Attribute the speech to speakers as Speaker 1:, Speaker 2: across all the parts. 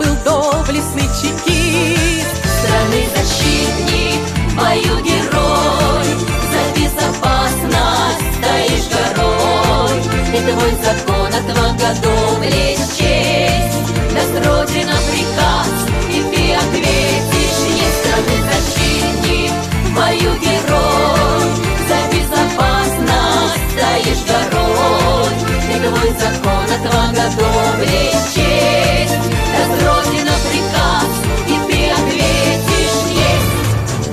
Speaker 1: был доблестный чекист.
Speaker 2: Страны защитник, в бою герой, за безопасность стоишь горой. И твой закон, отвага, доблесть, честь даст Родина приказ, и ты ответишь ей. Страны защитник, в бою герой, за безопасность стоишь горой. И твой закон, отвага, доблесть, честь даст Родина приказ, и ты ответишь есть.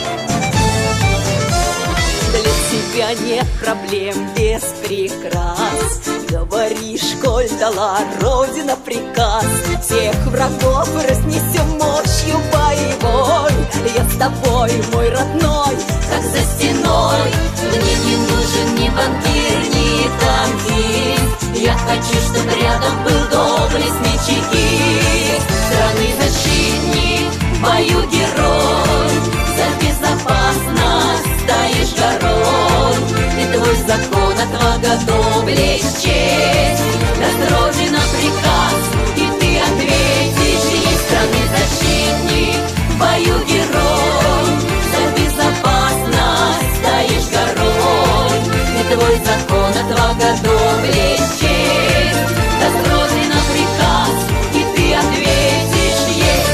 Speaker 1: Для тебя нет проблем без прикрас. Говоришь, коль дала Родина приказ, всех врагов разнесем мощью боевой. Я с тобой, мой родной,
Speaker 2: Как за стеной, мне не нужен ни банкир, ни танкист. Я хочу, чтоб рядом был доблестный чекист. Страны защитник, в бою герой, за безопасность стоишь горой. И твой закон, отвага, доблесть, честь даст Родина приказ, и ты ответишь ей. Страны защитник, в бою герой, за безопасность стоишь горой. И твой закон, отвага, доблесть, честь даст Родина приказ, и ты ответишь ей.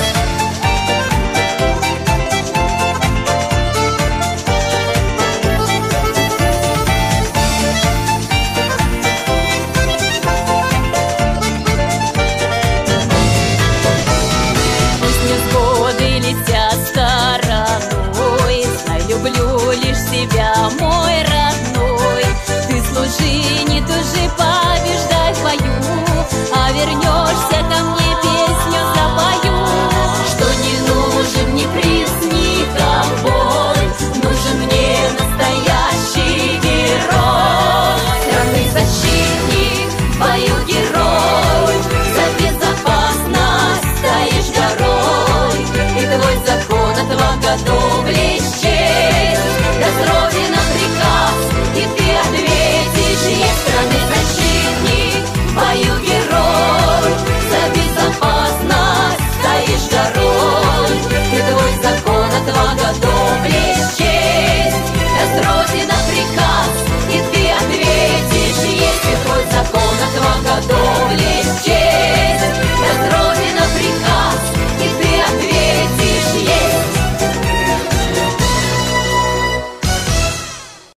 Speaker 1: пусть невзгоды летят стороной. Знай, люблю лишь тебя, мой родной. Ты служи, не тужи, побеждай в бою, а вернешься ко мне, песню запою.
Speaker 2: Что не нужен ни приз, ни ковбой, нужен мне настоящий герой. Страны защитник, в бою герой, за безопасность стоишь горой. И твой закон, отвага, доблесть,